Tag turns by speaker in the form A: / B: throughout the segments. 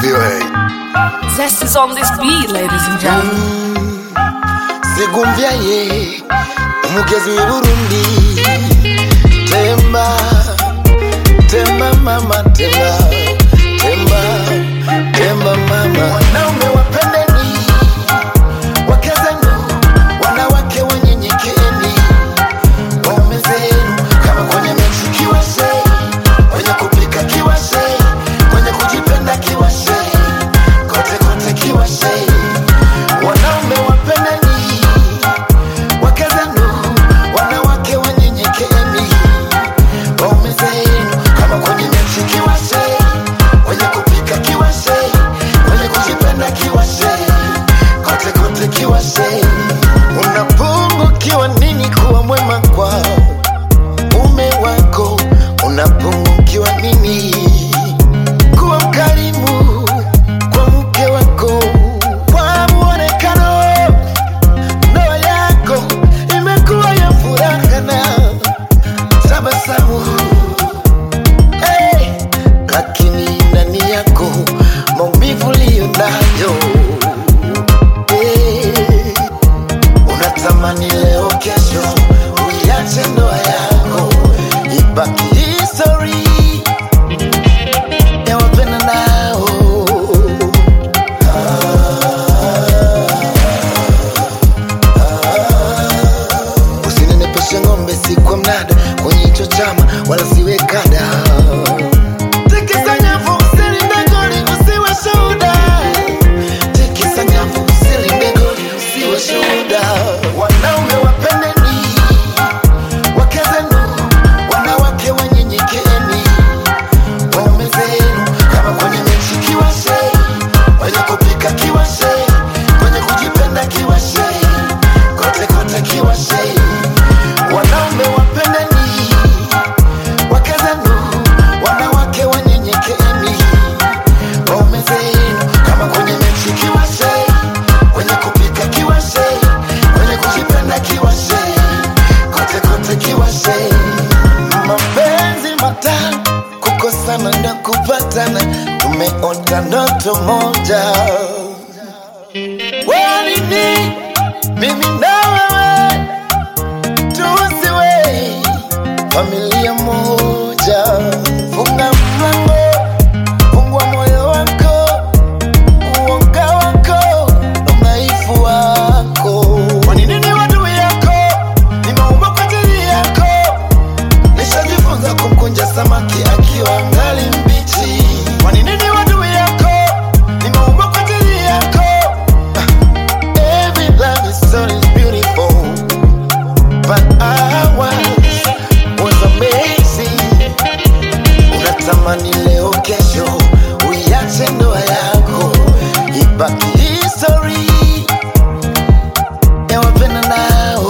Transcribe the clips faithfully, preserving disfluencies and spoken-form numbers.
A: Zest is on this beat, ladies and gentlemen.
B: Segumvyaye umugezi w'i Burundi. Temba, temba mama, temba, temba, temba mama. Wanaume wapendeni, wake zenu, wanawake wanyenyekeeni. Waume zenu kama kwenye mechi kiwashe, kwenye kupika kiwashe, kwenye kujipenda kiwashe, kote kote kiwashe. Wanaume wapendeni, wake zenu, wanawake wanyenyekeeni. Waume zenu kama kwenye mechi kiwashe, kwenye kupika kiwashe, kwenye kujipenda kiwashe, kote kote kiwashe. Unapungukiwa nini kuwa mwema kwa mume wako? Unapungukiwa nini kuwa mkarimu kwa mke wako? Kwa muonekano ndoa yako imekuwa ya furaha na tabasamu, hey, lakini ndani yako maumivu liyo nayo, hey. Unatamani leo kesho uiache ndoa yako ibaki history ya wapenda nao. Usinenepeshe ng'ombe si kwa mnada, kwenye hicho chama wala siwe kada. Tikisa nyavu usilinde goli usiwe shuhuda. Tikisa nyavu usilinde goli usiwe shuhuda. Wanaume wapendeni, wake zenu, wanawake wanyenyekeeni. Waume zenu kama kwenye mechi kiwashe, kwenye kupika kiwashe, kwenye kujipenda kiwashe, kote kote kiwashe. Wanaume wapendeni, wake zenu, wanawake wanyenyekeeni. Waume zenu kama kwenye mechi kiwashe, kwenye kupika kiwashe, kwenye kujipenda kiwashe, kote kote kiwashe. Mapenzi matamu, kukosana na kupatana, tumeota ndoto moja. Wanini mimi na wewe tusiwe familia moja. Funga mlango, fungua moyo wako, uoga wako na udhaifu wako. Wanini ni wadui yako, nimeumba kwa ajili yako. Nishajifunza kumkunja samaki akiwa angali mbichi. Wanini ni wadui yako, nimeumba kwa ajili yako. Every love is so beautiful, but ours was amazing. Unatamani leo kesho uiache ndoa yako ibaki history ya wapenda nao.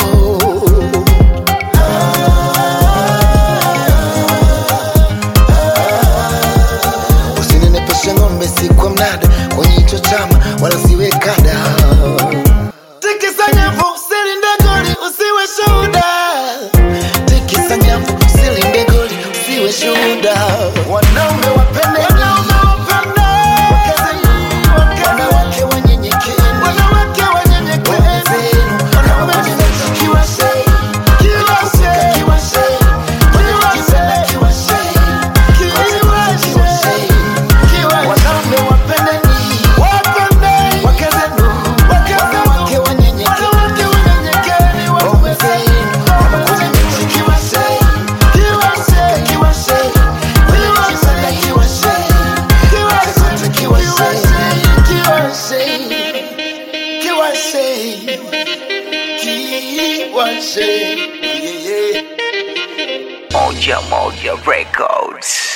B: Usinenepeshe ng'ombe si kwa mnada, kwenye hicho chama wala siwe kada. Tikisa nyavu usilinde goli usiwe shuhuda. Tikisa nyavu usilinde goli usiwe shuhuda. Wanaume wapendeni, wake zenu, wanawake wanyenyekeeni. Waume zenu kama kwenye mechi kiwashe, kwenye kupika kiwashe, kwenye kujipenda kiwashe, kote kote kiwashe. Wanaume wapendeni, wake zenu, wanawake wanyenyekeeni. Waume zenu kama kwenye mechi kiwashe, kwenye kupika kiwashe, kwenye kujipenda kiwashe, kote kote kiwashe. Kiwashe, kiwashe, kiwashe, yeah, yeah.
C: Moja Moja Records.